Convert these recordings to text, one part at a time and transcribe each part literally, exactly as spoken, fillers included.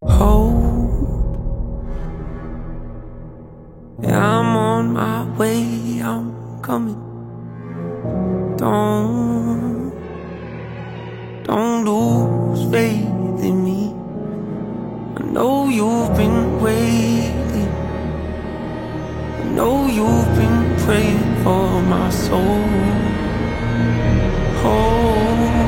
Hope, yeah, I'm on my way, I'm coming. Don't, don't lose faith in me. I know you've been waiting. I know you've been praying for my soul. Hope,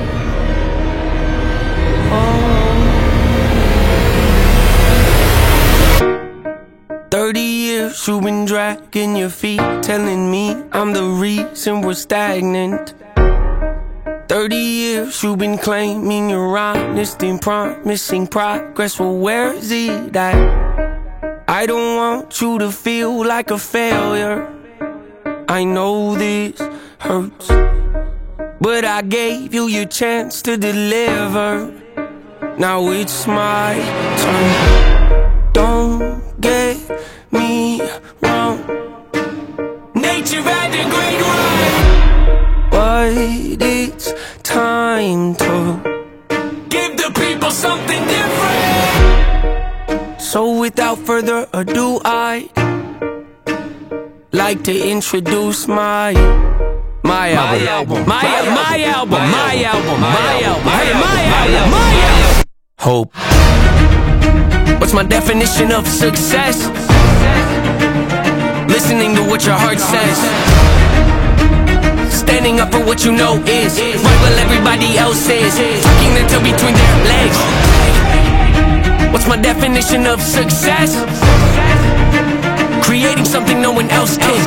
thirty years you've been dragging your feet, telling me I'm the reason we're stagnant. Thirty years you've been claiming you're honest and promising progress. Well, where is it at? I don't want you to feel like a failure. I know this hurts, but I gave you your chance to deliver. Now it's my turn. Don't get me wrong, nature had a great run, but it's time to give the people something different. So without further ado, I'd like to introduce my my album, my album, my album, my album, my album, my album, my album. Hope. What's my definition of success? Listening to what your heart says, standing up for what you know is right while everybody else is tucking their tail between their legs. What's my definition of success? Creating something no one else can.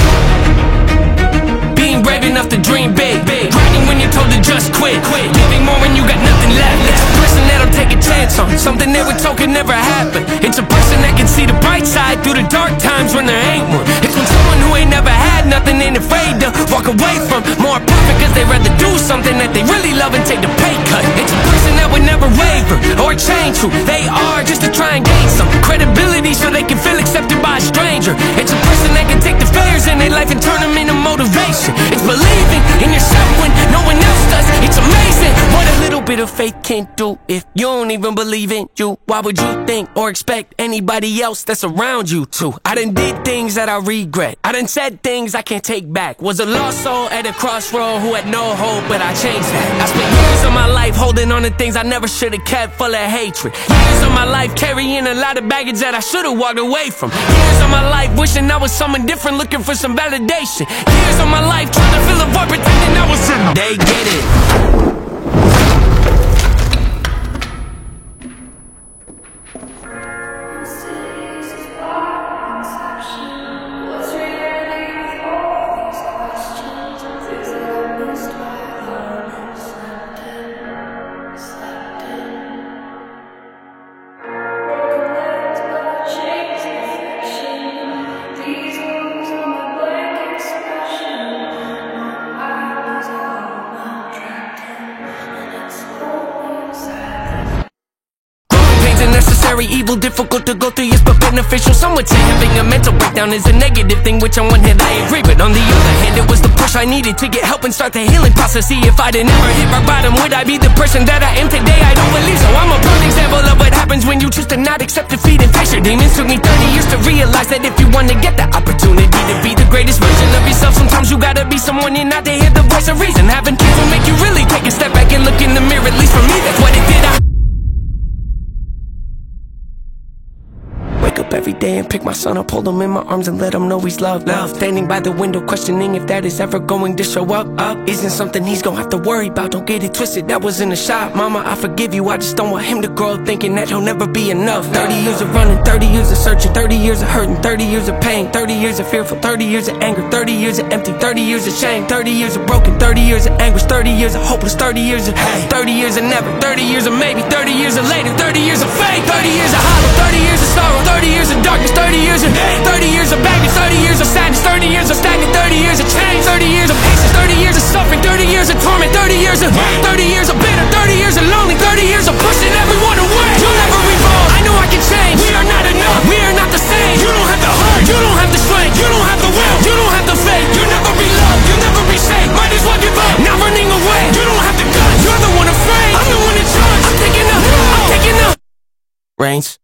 Being brave enough to dream big, grinding when you're told to just quit, giving more when you got nothing left. It's a person that'll take a chance on something they were told could never happen. It's a person that can see the bright side through the dark times when there ain't one. It's when someone who ain't never had nothing ain't afraid to walk away from more profit, cause they'd rather do something that they really love and take the pay cut. It's a person that would never waver or change who they are just to try and gain some credibility so they can feel accepted by a stranger. It's a person that can take the failures in their life and turn them into motivation. It's believing in yourself when no one else does. It's amazing what a little bit of faith can do. If you don't even believe in you, why would you think or expect anybody else that's around you to? I done did things that I regret. I done said things I can't take back. Was a lost soul at a crossroad who had no hope, but I changed that. I spent years of my life holding on to things I never should have kept, full of hatred. Years of my life carrying a lot of baggage that I should have walked away from. Years of my life wishing I was someone different, looking for some validation. Years of my life trying to fill a void, pretending I was in them. They get it. Necessary evil, difficult to go through, yes, but beneficial. Some would say having a mental breakdown is a negative thing, which on one hand I agree, but on the other hand it was the push I needed to get help and start the healing process. See, if I'd never hit rock bottom, would I be the person that I am today? I don't believe so. I'm a prime example of what happens when you choose to not accept defeat and face your demons. Took me thirty years to realize that if you want to get the opportunity to be the greatest version of yourself, sometimes you gotta be someone you're not to hear the voice of reason. Having kids will make you really take a step back and look in the mirror. At least for me, that's what it did. I wake up every day and pick my son up, hold him in my arms and let him know he's loved. Love. Standing by the window questioning if that is ever going to show up. Up isn't something he's gonna have to worry about. Don't get it twisted, that wasn't a shot. Mama, I forgive you, I just don't want him to grow up thinking that he'll never be enough. Thirty years of running, thirty years of searching, thirty years of hurting, thirty years of pain, thirty years of fearful, thirty years of anger, thirty years of empty, thirty years of shame, thirty years of broken, thirty years of anguish, thirty years of hopeless, thirty years of hey, thirty years of never, thirty years of maybe, thirty years of later, thirty years of faith, thirty years of hollow, thirty years of sorrow, thirty years of darkness, thirty years of hate, thirty years of baggage, thirty years of sadness, thirty years of stagnant, thirty years of change, thirty years of patience, thirty years of suffering, thirty years of torment, thirty years of thirty years of bitter, thirty years of lonely, thirty years of pushing everyone away. You'll never evolve. I know I can change. We are not enough. We are not the same. You don't have the heart. You don't have the strength. You don't have the will. You don't have the faith. You'll never be loved. You'll never be safe. Might as well give up. Not running away. You don't have the guts. You're the one afraid. I'm the one in charge. I'm taking up. I'm taking up. Reigns.